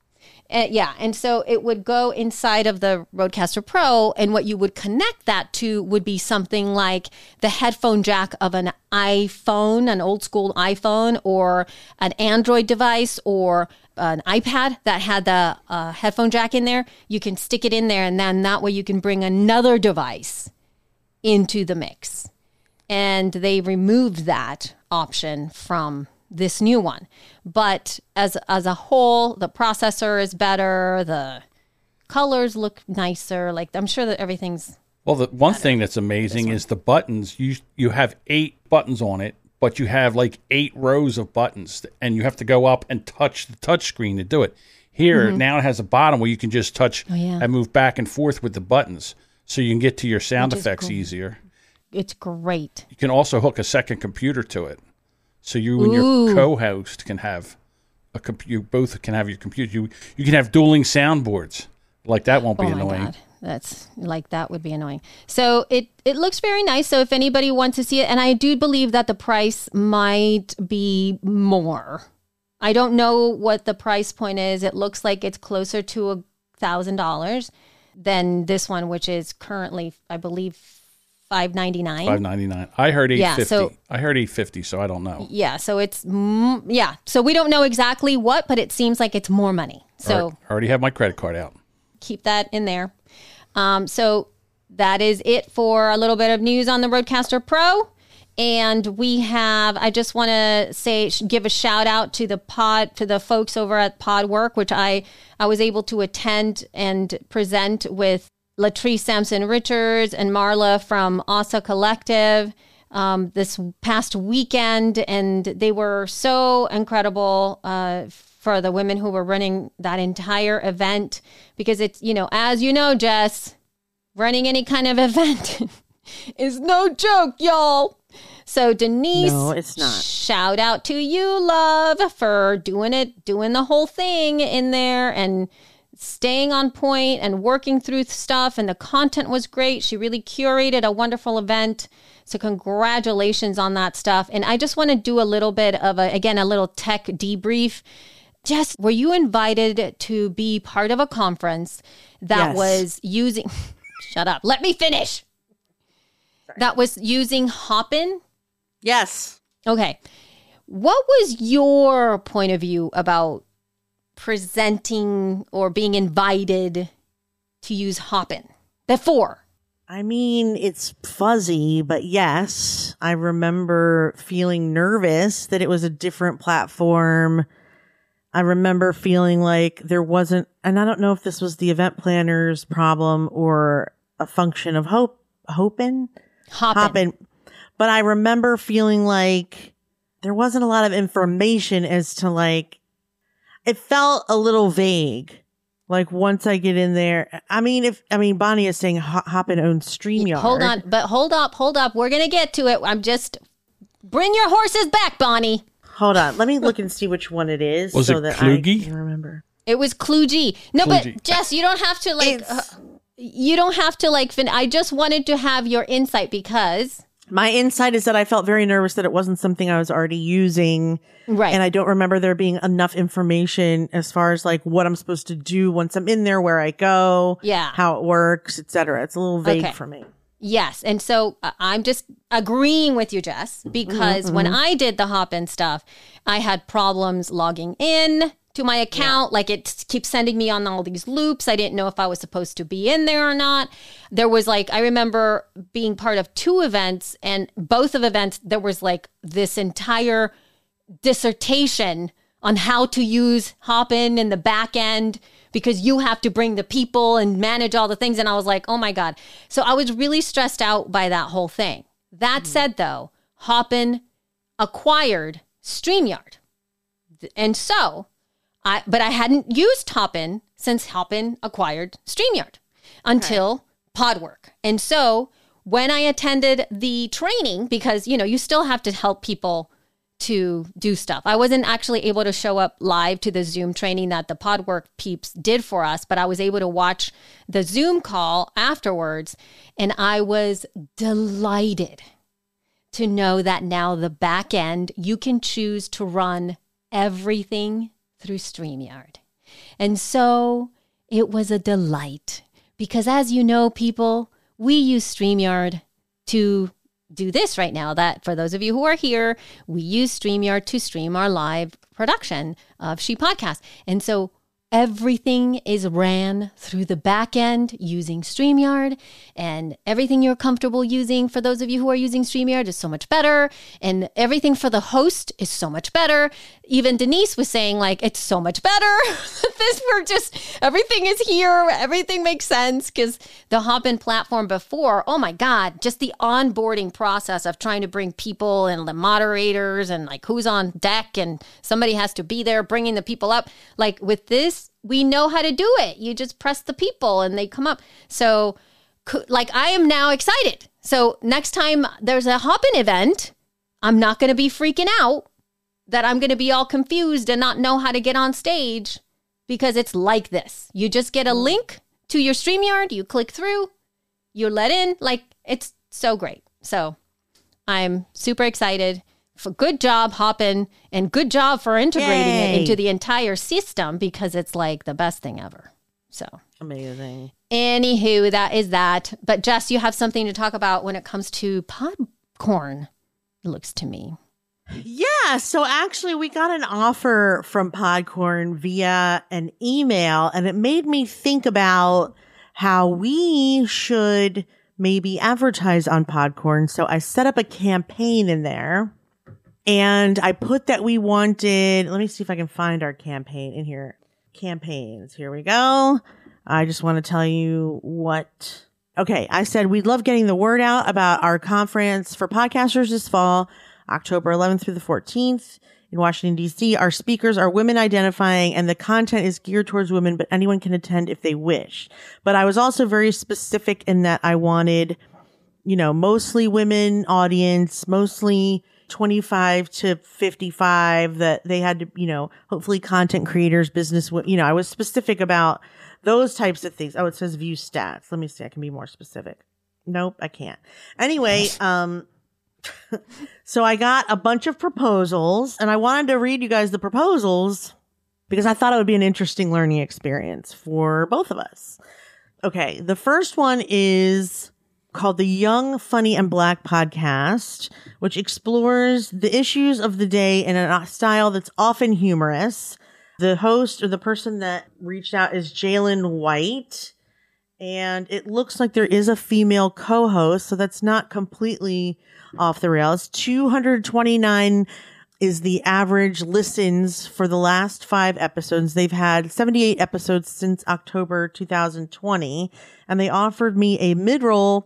Uh, yeah. And so it would go inside of the Rodecaster Pro, and what you would connect that to would be something like the headphone jack of an iPhone, an old school iPhone, or an Android device, or an iPad that had the uh, headphone jack in there. You can stick it in there, and then that way you can bring another device into the mix. And they removed that option from this new one. But as as a whole, the processor is better, the colors look nicer. Like, I'm sure that everything's Well, the one thing that's amazing is the buttons. You you have eight buttons on it, but you have like eight rows of buttons, and you have to go up and touch the touch screen to do it. Here, mm-hmm. now it has a bottom where you can just touch oh, yeah. and move back and forth with the buttons, so you can get to your sound Which effects cool. easier. It's great. You can also hook a second computer to it, so you and Ooh. your co-host can have a comp- You both can have your computer. You you can have dueling soundboards. Like, that won't be oh my annoying. God. That's like, that would be annoying. So it, it looks very nice. So if anybody wants to see it, and I do believe that the price might be more. I don't know what the price point is. It looks like it's closer to a thousand dollars than this one, which is currently, I believe, five ninety-nine. five ninety-nine. I heard eight fifty. Yeah, so, I heard eight fifty, so I don't know. Yeah, so it's mm, yeah. So we don't know exactly what, but it seems like it's more money. So I already have my credit card out. Keep that in there. Um, so that is it for a little bit of news on the Rodecaster Pro. And we have, I just want to say, give a shout out to the pod, to the folks over at Podwork, which I, I was able to attend and present with Latrice Sampson Richards and Marla from Asa Collective um, this past weekend. And they were so incredible uh, for the women who were running that entire event, because it's, you know, as you know, Jess, running any kind of event is no joke, y'all. So Denise, no, it's not. Shout out to you, love, for doing it, doing the whole thing in there and staying on point and working through stuff. And the content was great. She really curated a wonderful event. So congratulations on that stuff. And I just want to do a little bit of a, again, a little tech debrief. Jess, were you invited to be part of a conference that yes. was using, shut up, let me finish. Sorry. That was using Hopin? Yes. Okay. What was your point of view about presenting or being invited to use Hopin before? I mean, it's fuzzy, but yes, I remember feeling nervous that it was a different platform. I remember feeling like there wasn't, and I don't know if this was the event planner's problem or a function of hope, Hopin? Hopin. Hopin. But I remember feeling like there wasn't a lot of information as to, like, it felt a little vague. Like, once I get in there, I mean, if, I mean, Bonnie is saying Hopin owns StreamYard. Hold on, but hold up, hold up. We're going to get to it. I'm just, bring your horses back, Bonnie. Hold on. Let me look and see which one it is. Was so it that Kluge? I can remember. It was Kluge. No, Kluge. but Jess, you don't have to, like, uh, you don't have to, like, fin- I just wanted to have your insight because... My insight is that I felt very nervous that it wasn't something I was already using. Right. And I don't remember there being enough information as far as, like, what I'm supposed to do once I'm in there, where I go, yeah, how it works, et cetera. It's a little vague okay. for me. Yes. And so uh, I'm just agreeing with you, Jess, because mm-hmm. when I did the Hopin stuff, I had problems logging in to my account. Yeah. Like, it keeps sending me on all these loops. I didn't know if I was supposed to be in there or not. There was, like, I remember being part of two events, and both of events, there was, like, this entire dissertation on how to use Hopin in the back end, because you have to bring the people and manage all the things. And I was like, oh my God. So I was really stressed out by that whole thing. That mm. said, though, Hopin acquired StreamYard. And so, I, but I hadn't used Hopin since Hopin acquired StreamYard until okay. Podwork. And so when I attended the training, because, you know, you still have to help people to do stuff. I wasn't actually able to show up live to the Zoom training that the Podwork peeps did for us, but I was able to watch the Zoom call afterwards. And I was delighted to know that now the back end, you can choose to run everything through StreamYard. And so it was a delight because, as you know, people, we use StreamYard to do this right now. That for those of you who are here, we use StreamYard to stream our live production of She Podcast. And so everything is ran through the back end using StreamYard, and everything you're comfortable using for those of you who are using StreamYard is so much better. And everything for the host is so much better. Even Denise was saying, like, it's so much better. This, we're just, everything is here. Everything makes sense because the Hopin platform before, oh my God, just the onboarding process of trying to bring people and the moderators and like who's on deck and somebody has to be there bringing the people up. Like with this, we know how to do it. You just press the people and they come up. So like I am now excited. So next time there's a Hopin event, I'm not going to be freaking out that I'm going to be all confused and not know how to get on stage because it's like this. You just get a link to your StreamYard, you click through, you're let in. Like, it's so great. So I'm super excited. For good job, Hopin, and good job for integrating Yay. it into the entire system because it's like the best thing ever. So Amazing. Anywho, that is that. But Jess, you have something to talk about when it comes to Podcorn, it looks to me. Yeah, so actually we got an offer from Podcorn via an email, and it made me think about how we should maybe advertise on Podcorn. So I set up a campaign in there, and I put that we wanted, let me see if I can find our campaign in here. Campaigns, here we go. I just want to tell you what, okay, I said we'd love getting the word out about our conference for podcasters this fall, October eleventh through the fourteenth in Washington, D C. Our speakers are women identifying and the content is geared towards women, but anyone can attend if they wish. But I was also very specific in that I wanted, you know, mostly women audience, mostly twenty-five to fifty-five, that they had to, you know, hopefully content creators, business, you know, I was specific about those types of things. Oh, it says view stats. Let me see. I can be more specific. Nope, I can't. Anyway, um, so I got a bunch of proposals and I wanted to read you guys the proposals because I thought it would be an interesting learning experience for both of us. Okay. The first one is called the Young, Funny, and Black Podcast, which explores the issues of the day in a style that's often humorous. The host or the person that reached out is Jalen White, and it looks like there is a female co-host, so that's not completely off the rails. two hundred twenty-nine is the average listens for the last five episodes. They've had seventy-eight episodes since October two thousand twenty, and they offered me a mid-roll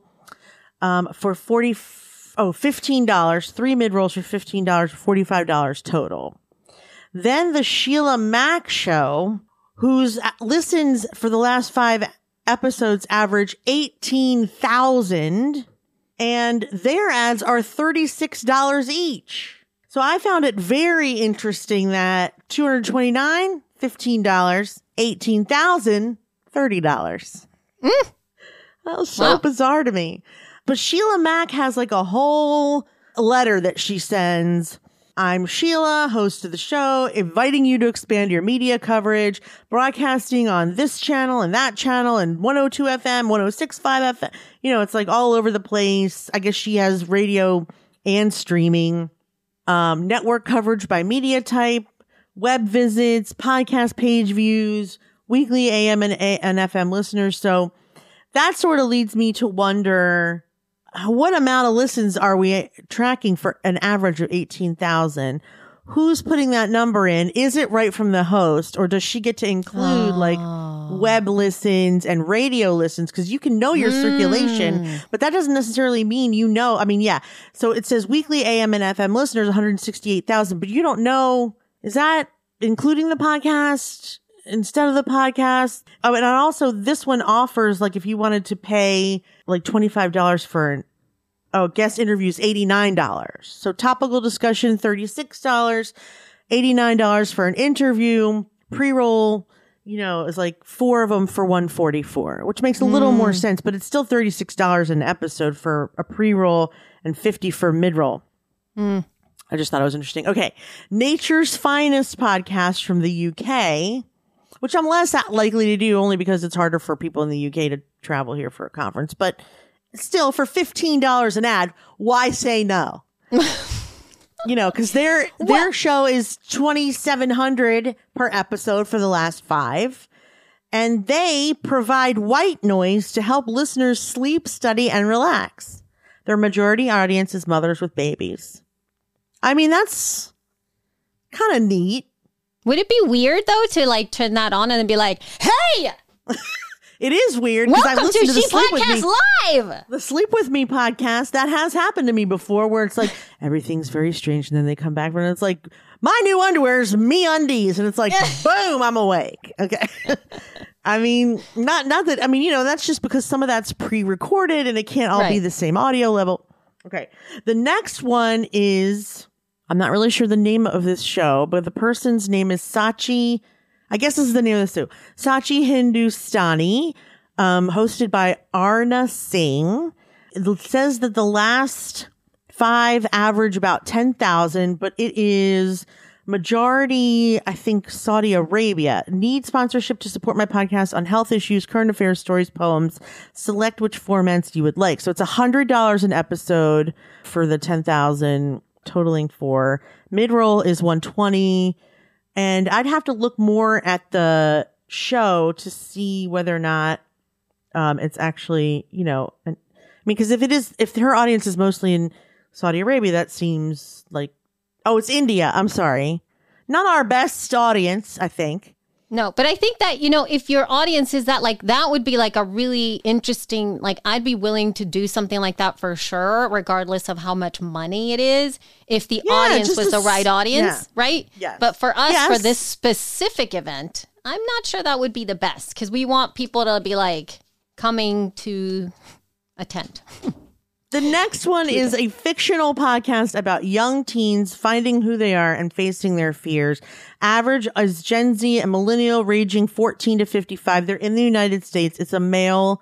um, for forty oh fifteen dollars, three mid-rolls for fifteen dollars, forty-five dollars total. Then the Sheila Mack Show, whose listens for the last five episodes average eighteen thousand, and their ads are thirty-six dollars each. So I found it very interesting that two hundred twenty-nine, fifteen dollars, eighteen thousand, thirty dollars. Mm. That was so wow. bizarre to me. But Sheila Mack has like a whole letter that she sends. I'm Sheila, host of the show, inviting you to expand your media coverage, broadcasting on this channel and that channel and one oh two F M, one oh six point five F M. You know, it's like all over the place. I guess she has radio and streaming, um, network coverage by media type, web visits, podcast page views, weekly A M and, A- and F M listeners. So that sort of leads me to wonder, what amount of listens are we tracking for an average of eighteen thousand? Who's putting that number in? Is it right from the host, or does she get to include oh. like web listens and radio listens? Because you can know your mm. circulation, but that doesn't necessarily mean you know. I mean, yeah. So it says weekly A M and F M listeners, one hundred sixty-eight thousand, but you don't know, is that including the podcast instead of the podcast? Oh, and also this one offers, like, if you wanted to pay like twenty-five dollars for an, oh, guest interviews, eighty-nine dollars. So topical discussion, thirty-six dollars, eighty-nine dollars for an interview. Pre-roll, you know, is like four of them for one hundred forty-four dollars, which makes a little mm. more sense, but it's still thirty-six dollars an episode for a pre-roll and fifty dollars for mid-roll. Mm. I just thought it was interesting. Okay. Nature's Finest podcast from the U K which I'm less likely to do only because it's harder for people in the U K to travel here for a conference. But still, for fifteen dollars an ad, why say no? You know, because their their show is twenty-seven hundred dollars per episode for the last five. And they provide white noise to help listeners sleep, study, and relax. Their majority audience is mothers with babies. I mean, that's kind of neat. Would it be weird, though, to like turn that on and then be like, hey! It is weird. Welcome I to, to the She Sleep Podcast With Me, Live! The Sleep With Me podcast, that has happened to me before where it's like, everything's very strange. And then they come back and it's like, my new underwear is me undies. And it's like, boom, I'm awake. Okay. I mean, not not that, I mean, you know, that's just because some of that's pre-recorded and it can't all right. be the same audio level. Okay. The next one is, I'm not really sure the name of this show, but the person's name is Sachi. I guess this is the name of this too. Sachi Hindustani, um, hosted by Arna Singh. It says that the last five average about ten thousand, but it is majority, I think, Saudi Arabia. Need sponsorship to support my podcast on health issues, current affairs, stories, poems. Select which formats you would like. So it's one hundred dollars an episode for the ten thousand, totaling for. Mid-roll is one hundred twenty dollars. And I'd have to look more at the show to see whether or not um, it's actually, you know, an, I mean, because if it is, if her audience is mostly in Saudi Arabia, that seems like, oh, it's India. I'm sorry. Not our best audience, I think. No, but I think that, you know, if your audience is that, like, that would be like a really interesting, like, I'd be willing to do something like that for sure, regardless of how much money it is, if the Yeah, audience just was a the right s- audience, yeah. right? Yes. But for us, Yes. for this specific event, I'm not sure that would be the best because we want people to be like coming to attend. The next one is a fictional podcast about young teens finding who they are and facing their fears. Average is Gen Z and millennial, ranging fourteen to fifty-five. They're in the United States. It's a male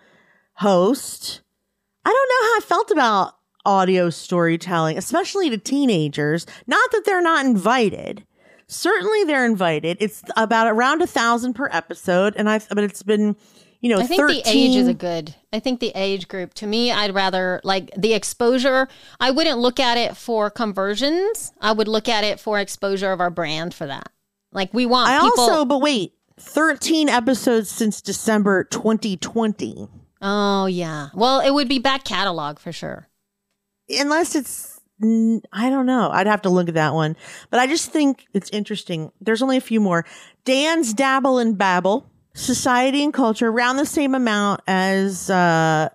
host. I don't know how I felt about audio storytelling, especially to teenagers. Not that they're not invited. Certainly they're invited. It's about around a thousand per episode. And I've, but it's been, you know, I think thirteen the age is a good, I think the age group, to me, I'd rather like the exposure. I wouldn't look at it for conversions. I would look at it for exposure of our brand for that. Like we want I people. also, but wait, thirteen episodes since December twenty twenty. Oh, yeah. Well, it would be back catalog for sure. Unless it's, mm, I don't know. I'd have to look at that one. But I just think it's interesting. There's only a few more. Dan's Dabble and Babble. Society and Culture, around the same amount as uh,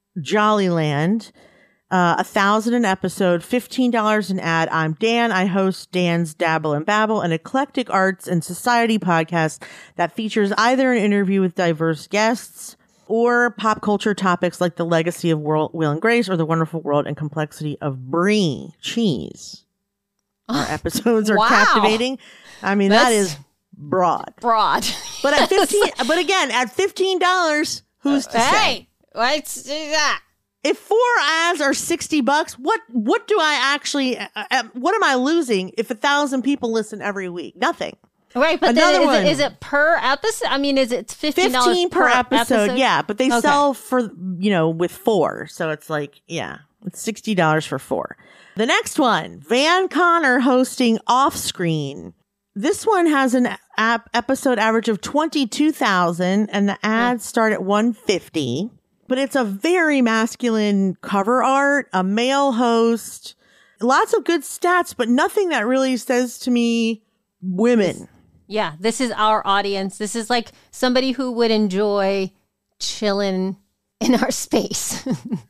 Jollyland. Uh, a thousand an episode, fifteen dollars an ad. I'm Dan. I host Dan's Dabble and Babble, an eclectic arts and society podcast that features either an interview with diverse guests or pop culture topics like the legacy of World, Will and Grace or the wonderful world and complexity of brie cheese. Our episodes are Wow. captivating. I mean, That's that is broad. broad. But at fifteen, but again, at fifteen dollars, who's to say? Hey, let's do that. If four ads are sixty bucks, what what do I actually? Uh, uh, what am I losing if a thousand people listen every week? Nothing. Right, but Another then is, one. It, is it per episode? I mean, is it fifteen dollars Fifteen per, episode, yeah. But they Okay. sell for you know with four, so it's like yeah, it's sixty dollars for four. The next one, Van Connor hosting Off Screen. This one has an app episode average of twenty-two thousand and the ads start at one hundred fifty dollars. But it's a very masculine cover art, a male host, lots of good stats, but nothing that really says to me women. Yeah, this is our audience. This is like somebody who would enjoy chilling in our space.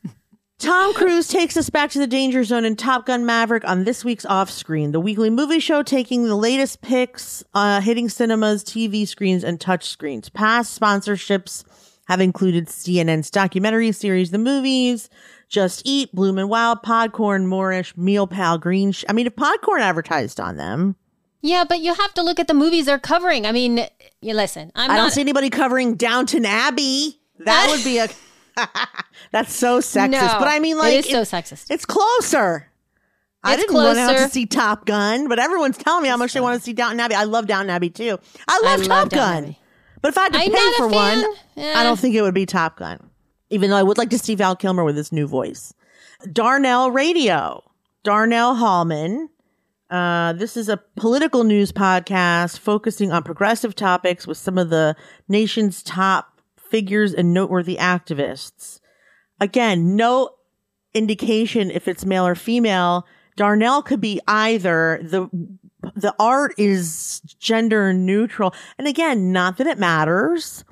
Tom Cruise takes us back to the danger zone in Top Gun Maverick on this week's Off Screen, the weekly movie show taking the latest picks, uh, hitting cinemas, T V screens, and touch screens. Past sponsorships have included C N N's documentary series, The Movies, Just Eat, Bloom and Wild, Podcorn, Moorish, Meal Pal, Green. Sh- I mean, if Podcorn advertised on them. Yeah, but you have to look at the movies they're covering. I mean, you listen. I'm I not, don't see anybody covering Downton Abbey. That would be a... That's so sexist. No, but I mean, like... it is so sexist. It's closer. I It's didn't want out closer. to see Top Gun, but everyone's telling me how much they want to see Downton Abbey. I love Downton Abbey too. I love I Top love Downton Gun. Abbey. But if I had to I'm pay not a for fan. one, Eh. I don't think it would be Top Gun. Even though I would like to see Val Kilmer with his new voice. Darnell Radio. Darnell Hallman. Uh, this is a political news podcast focusing on progressive topics with some of the nation's top figures and noteworthy activists. Again, no indication if it's male or female. Darnell could be either. The the art is gender neutral. And again, not that it matters,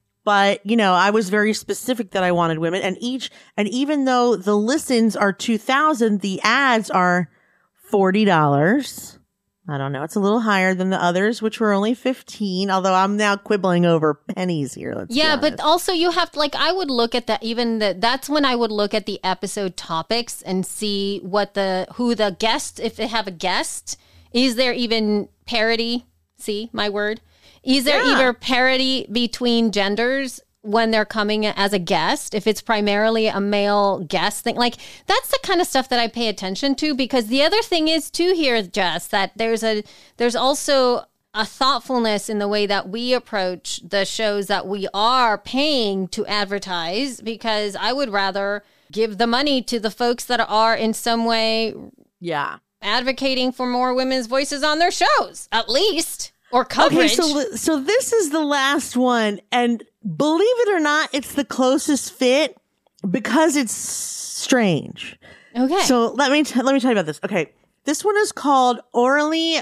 but you know, I was very specific that I wanted women, and each and even though the listens are two thousand, the ads are forty dollars. I don't know. It's a little higher than the others, which were only fifteen, although I'm now quibbling over pennies here. Let's yeah, be but honest. also you have to, like, I would look at that, even the, that's when I would look at the episode topics and see what the, who the guest, if they have a guest, is there even parity? See my word? Is there Yeah. either parity between genders when they're coming as a guest, if it's primarily a male guest thing? Like, that's the kind of stuff that I pay attention to, because the other thing is too here, Jess, that there's a there's also a thoughtfulness in the way that we approach the shows that we are paying to advertise, because I would rather give the money to the folks that are in some way yeah. advocating for more women's voices on their shows, at least, or coverage. Okay, so so this is the last one, and believe it or not, it's the closest fit because it's strange. Okay. So let me t- let me tell you about this. Okay, this one is called Orly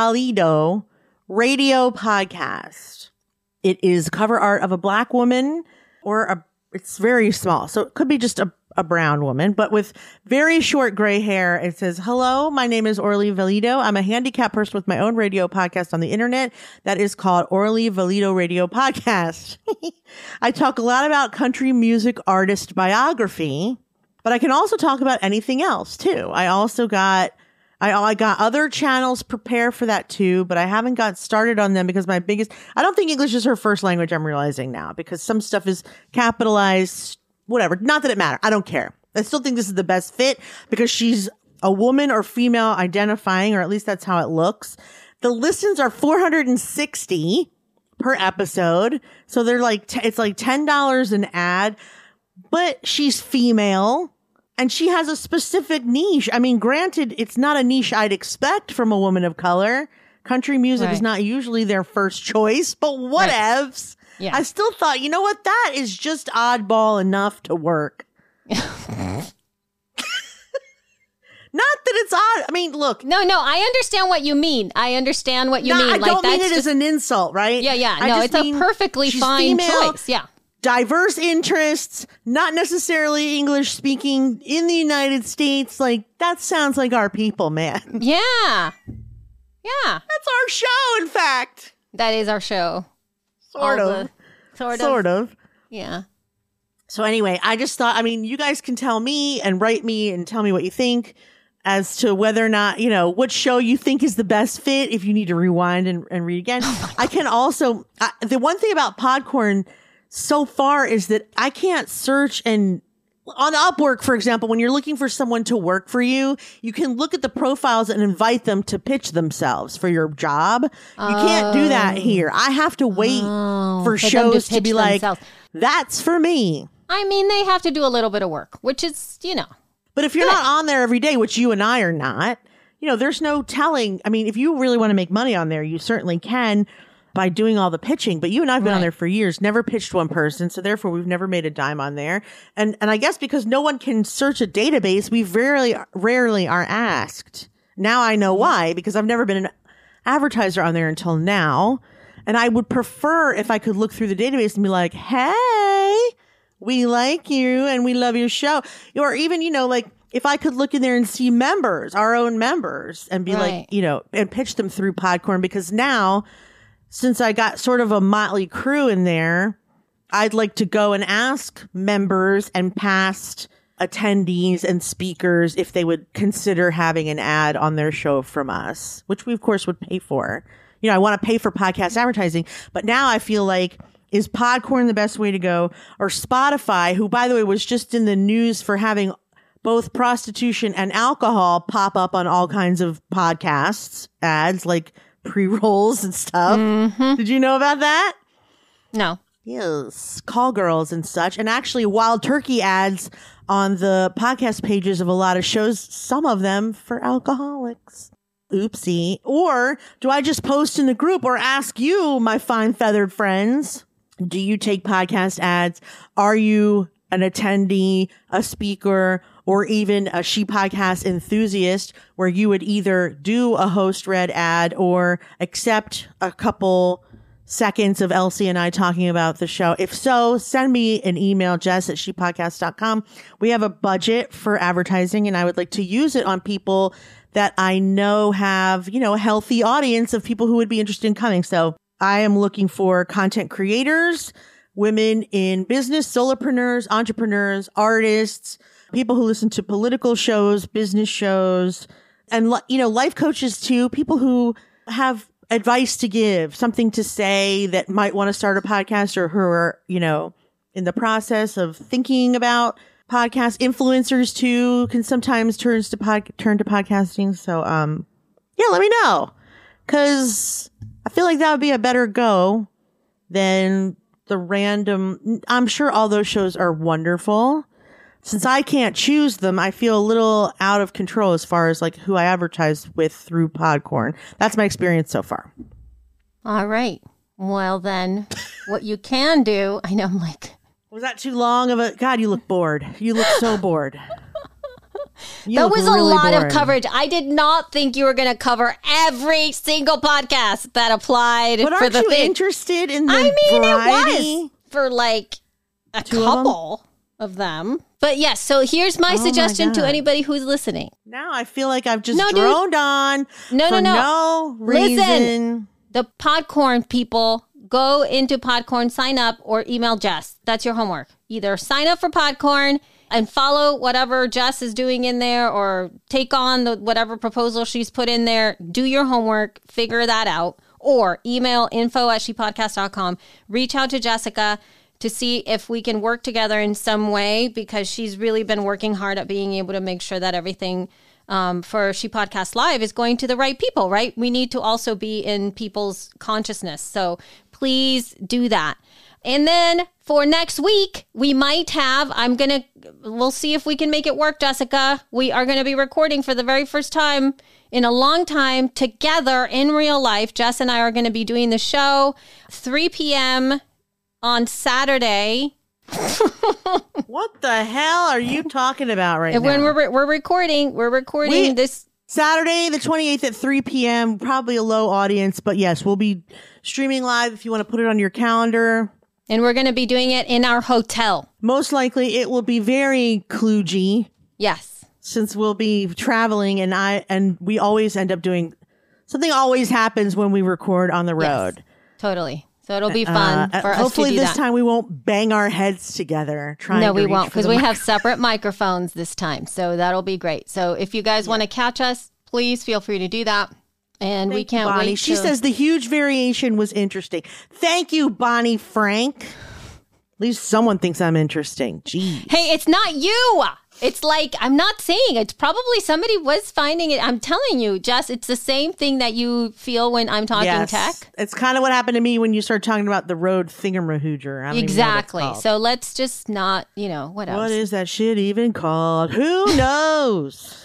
Valido Radio Podcast. It is cover art of a black woman, or a. It's very small, so it could be just a. a brown woman, but with very short gray hair. It says, "Hello, my name is Orly Valido. I'm a handicapped person with my own radio podcast on the internet that is called Orly Valido Radio Podcast. I talk a lot about country music artist biography, but I can also talk about anything else too. I also got, I, I got other channels prepared for that too, but I haven't got started on them because my biggest, I don't think English is her first language. I'm realizing now, because some stuff is capitalized. Whatever. Not that it matters. I don't care. I still think this is the best fit because she's a woman or female identifying, or at least that's how it looks. The listens are four hundred sixty per episode. So they're like, t- it's like ten dollars an ad, but she's female and she has a specific niche. I mean, granted, it's not a niche I'd expect from a woman of color. Country music Right. is not usually their first choice, but whatevs. Yeah. I still thought, you know what? That is just oddball enough to work. Not that it's odd. I mean, look. No, no, I understand what you mean. I understand what you no, mean. I like, don't mean that's it just, as an insult, right? Yeah, yeah. I No, just it's a mean perfectly she's fine female, choice. Yeah. Diverse interests, not necessarily English speaking in the United States. Like, that sounds like our people, man. Yeah. Yeah. That's our show, in fact. That is our show. Sort All of. the- sort of. Sort of. Yeah. So anyway, I just thought, I mean, you guys can tell me and write me and tell me what you think as to whether or not, you know, what show you think is the best fit if you need to rewind and, and read again. I can also, I, the one thing about Podcorn so far is that I can't search and on Upwork, for example, when you're looking for someone to work for you, you can look at the profiles and invite them to pitch themselves for your job. You can't do that here. I have to wait Oh, for for them to shows to, pitch be like, themselves. that's for me. I mean, they have to do a little bit of work, which is, you know. But if you're not on there every day, which you and I are not, you know, there's no telling. I mean, if you really want to make money on there, you certainly can by doing all the pitching. But you and I have been on Right. there for years, never pitched one person. So therefore, we've never made a dime on there. And and I guess because no one can search a database, we rarely, rarely are asked. Now I know why, because I've never been an advertiser on there until now. And I would prefer if I could look through the database and be like, hey, we like you and we love your show. Or even, you know, like if I could look in there and see members, our own members, and be Right. like, you know, and pitch them through Podcorn, because now, since I got sort of a motley crew in there, I'd like to go and ask members and past attendees and speakers if they would consider having an ad on their show from us, which we of course would pay for. You know, I want to pay for podcast advertising, but now I feel like, is Podcorn the best way to go? Or Spotify, who, by the way, was just in the news for having both prostitution and alcohol pop up on all kinds of podcasts, ads like pre-rolls and stuff. Mm-hmm. Did you know about that? No. Yes, call girls and such. And actually, wild turkey ads on the podcast pages of a lot of shows, some of them for alcoholics. Oopsie. Or do I just post in the group or ask you, my fine feathered friends, do you take podcast ads? Are you an attendee, a speaker, or even a She Podcast enthusiast where you would either do a host read ad or accept a couple seconds of Elsie and I talking about the show? If so, send me an email, Jess at she podcast dot com. We have a budget for advertising and I would like to use it on people that I know have, you know, a healthy audience of people who would be interested in coming. So I am looking for content creators, women in business, solopreneurs, entrepreneurs, artists, people who listen to political shows, business shows, and, you know, life coaches too, people who have advice to give, something to say that might want to start a podcast or who are, you know, in the process of thinking about podcast. Influencers too can sometimes turns to pod, turn to podcasting. So, um, yeah, let me know, because I feel like that would be a better go than the random. I'm sure all those shows are wonderful. Since I can't choose them, I feel a little out of control as far as like who I advertise with through Podcorn. That's my experience so far. All right. Well, then what you can do, I know I'm like, was that too long of a, God, you look bored. You look so bored. You that look was really a lot bored. of coverage. I did not think you were going to cover every single podcast that applied But for aren't the you thing. interested in the I mean, variety? it was for like a Two of them? couple of them. But yes, so here's my Oh my suggestion to God. anybody who's listening. Now I feel like I've just No, dude. droned on No, for no, no. no reason. Listen. The Podcorn people, go into Podcorn, sign up, or email Jess. That's your homework. Either sign up for Podcorn and follow whatever Jess is doing in there, or take on the whatever proposal she's put in there. Do your homework, figure that out, or email info at she podcast dot com. Reach out to Jessica to see if we can work together in some way, because she's really been working hard at being able to make sure that everything um, for She Podcast Live is going to the right people, right? We need to also be in people's consciousness. So please do that. And then for next week, we might have, I'm going to, we'll see if we can make it work, Jessica. We are going to be recording for the very first time in a long time together in real life. Jess and I are going to be doing the show three p.m. on Saturday. What the hell are you talking about right And now? when we're we're recording, we're recording We- this. Saturday, the twenty-eighth at three p.m. Probably a low audience, but yes, we'll be streaming live if you want to put it on your calendar. And we're going to be doing it in our hotel. Most likely it will be very kludgy Yes. since we'll be traveling, and I and we always end up doing something. Always happens when we record on the road. Yes, totally. So it'll be fun Uh, for us to hopefully do this that. time we won't bang our heads together trying No, to we reach won't, for because the we mic- have separate microphones this time. So that'll be great. So if you guys want to catch us, please feel free to do that. And we Thank you, can't Bonnie. wait. She to- says the huge variation was interesting. Thank you, Bonnie Frank. At least someone thinks I'm interesting. Jeez. hey, it's not you. It's like, I'm not saying it's probably somebody was finding it. I'm telling you, Jess, it's the same thing that you feel when I'm talking Yes. tech. It's kind of what happened to me when you started talking about the road thingamahooger. I don't even know what it's Exactly. called. So let's just not, you know, what else? What is that shit even called? Who knows?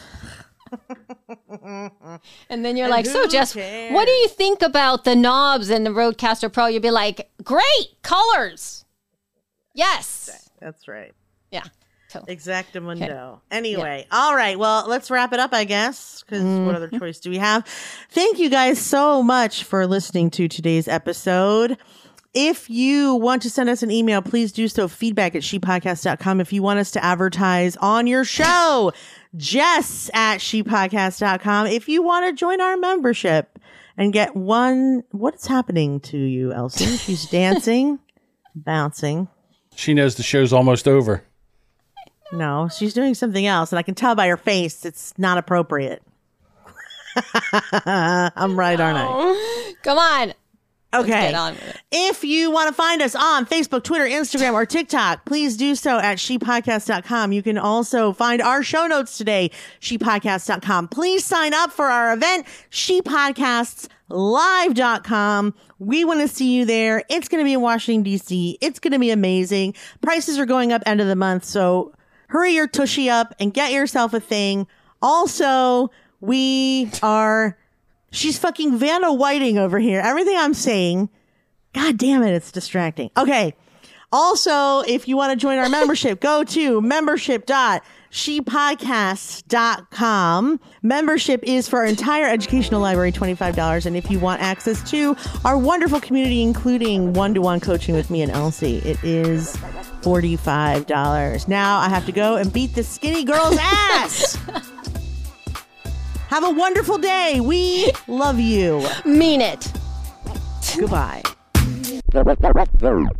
And then you're And like, so who Jess, cares? what do you think about the knobs and the Rodecaster Pro? You'll be like, great colors. Yes. That's right. Yeah. So, Exactamundo. Anyway, all right. Well, let's wrap it up, I guess, because what other choice do we have? Thank you guys so much for listening to today's episode. If you want to send us an email, please do so. Feedback at she podcast dot com. If you want us to advertise on your show, Jess at she podcast dot com. If you want to join our membership and get one, what's happening to you, Elsie? She's dancing, bouncing. She knows the show's almost over. No, she's doing something else, and I can tell by her face it's not appropriate. I'm right, aren't I? come on. Okay. Get on with it. If you want to find us on Facebook, Twitter, Instagram, or TikTok, please do so at she podcast dot com. You can also find our show notes today, she podcast dot com. Please sign up for our event, she podcasts live dot com. We want to see you there. It's going to be in Washington, D C. It's going to be amazing. Prices are going up end of the month, so hurry your tushy up and get yourself a thing. Also, we are... She's fucking Vanna Whiting over here. Everything I'm saying, God damn it, it's distracting. Okay. Also, if you want to join our membership, go to membership dot she podcast dot com. Membership is for our entire educational library, twenty-five dollars. And if you want access to our wonderful community, including one-to-one coaching with me and Elsie, it is forty-five dollars. Now I have to go and beat this skinny girl's ass. Have a wonderful day. We love you. Mean it. Goodbye.